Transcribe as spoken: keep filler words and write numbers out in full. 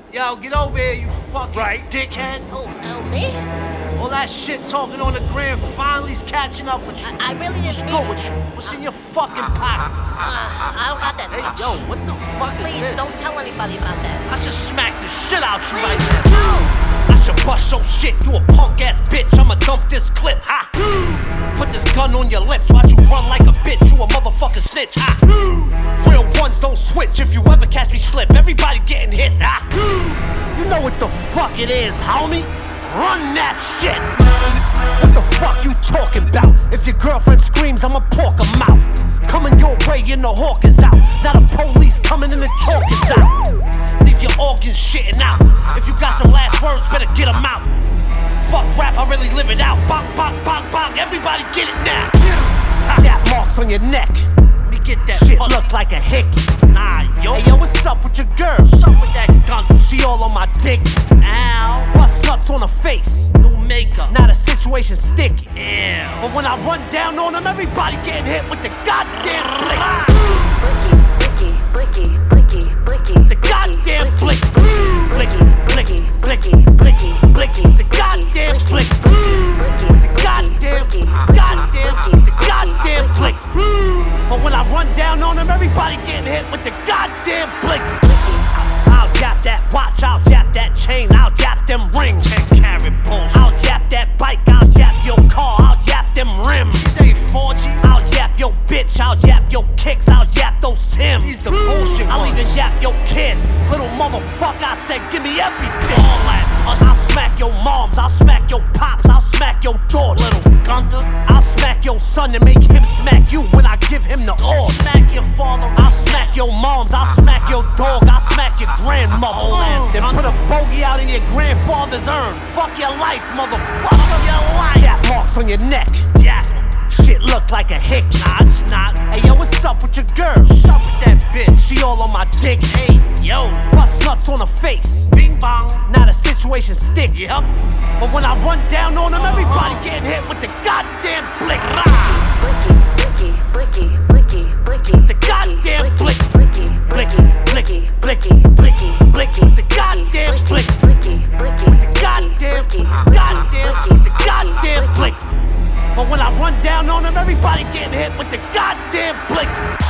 Yo, get over here, you fucking Right. dickhead. Oh, oh, me? All that shit talking on the gram finally's catching up with you. I, I really didn't What's mean good it. with you? What's in your fucking pockets? Uh, I don't got that Hey, much. yo, what the fuck Please, is this? don't tell anybody about that. I should smack the shit out you Please, right now. no! I should bust your shit, you a punk ass bitch. I'ma dump this clip, ha! Put this gun on your lips, watch you run like a bitch. You a motherfucking snitch, ha! Real ones don't switch if you ever catch me slip. Everybody getting hit, ha! You know what the fuck it is, homie? Run that shit! What the fuck you talking about? If your girlfriend screams, I'ma pork her mouth. Coming your way and the hawk is out. Now the police coming and the chalk is out. Leave your organs shitting out. If you got some last words, better get them out. Fuck rap, I really live it out. Bang, bang, bang, bang, everybody get it now. Got marks on your neck. Let me get that shit fuck. Look like a hickey. Nah, yo. Hey, yo, what's up with your girl? What's up with that gun? She all on my dick. Ow. Bust nuts on her face. New makeup. Now the situation sticky. Yeah. But when I run down on them, everybody getting hit with the goddamn blick. Blicky, blicky, blicky, blicky, The goddamn blick. Blicky, blicky, blicky, blicky, blicky. The goddamn blick. With the goddamn, goddamn, the goddamn blick. But when I run down on them, everybody getting hit with the goddamn blick. I'll jap that watch, I'll jap that chain, I'll jap them rings. ten carat bulls. I'll jap that bike, I'll jap your car, I'll jap them rims. These ain't four G's. I'll jap your bitch, I'll jap your kicks, I'll jap those Tims. These the bullshit I'll ones. Even jap your kids. Little motherfucker, I said give me everything. All that pussy. I'll smack your moms, I'll smack your pops, I'll smack your daughter. Little Gunther. I'll smack your son and make him smack you when I give him the order. Smack your father, I'll smack your moms, I'll smack your dog, I'll smack your grandmother. Oh, then put a bogey out in your grandfather's urn. Fuck your life, motherfucker. Fuck your life. Got marks on your neck. Yeah. Shit look like a hick. Nah, it's not. Hey, yo, what's up with your girl? What's up with that bitch? She all on my dick. Hey, yo. Bust nuts on her face. Bing bong. Now the situation sticky. Yep. But when I run down on them, everybody getting hit with the goddamn blick. blicky, blicky, blicky, blicky, The goddamn blick. blicky, Blicky, blicky, blicky, blicky, blicky. The goddamn blick. blicky, blicky, With the goddamn, goddamn, with the goddamn blick. But when I run down on them, everybody getting hit with the goddamn blick.